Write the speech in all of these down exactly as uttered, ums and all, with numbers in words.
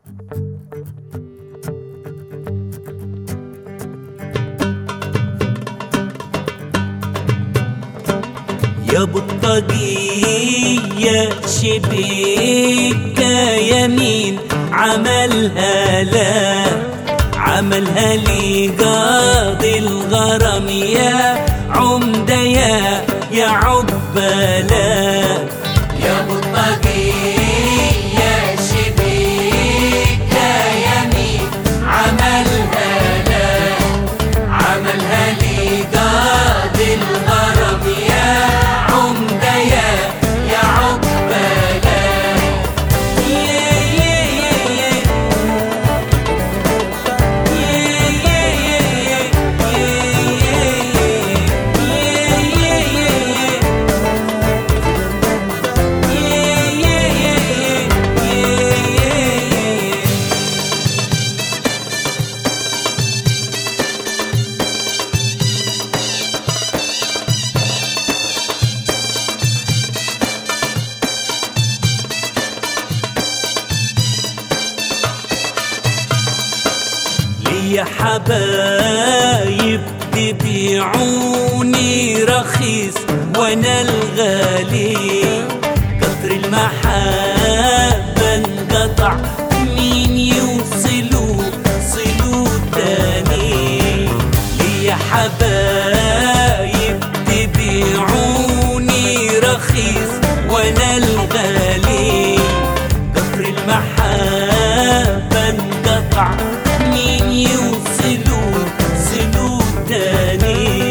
يا بطاقية شبيكة يمين عملها لا عملها لي قاضي الغرام يا عمدة يا يا عقبالا. يا بطاقية شبيكة يمين عملها لا عملها لي قاضي الغرام يا عمدة يا يا عقبالا. يا حبايب تبيعوني رخيص وانا الغالي قطر المحبة انقطع مين يوصلوا صلوا تاني. يا حبايب تبيعوني رخيص وانا الغالي قطر المحبة انقطع مين يوصلوا صلوا تاني.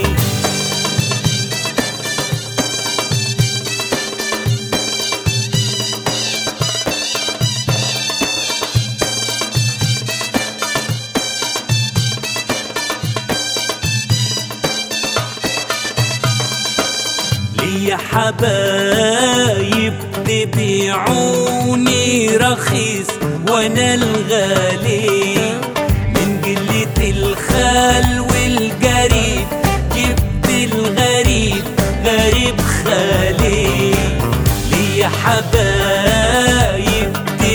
ليا حبايب تبيعوني رخيص وانا الغالي من قلة الخال والقريب جبت الغريب غريب خالي. ليا حبايب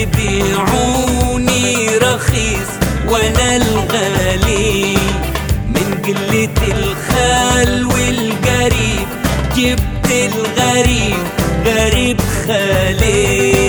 تبيعوني رخيص وانا الغالي من قلة الخال والقريب جبت الغريب غريب خالي.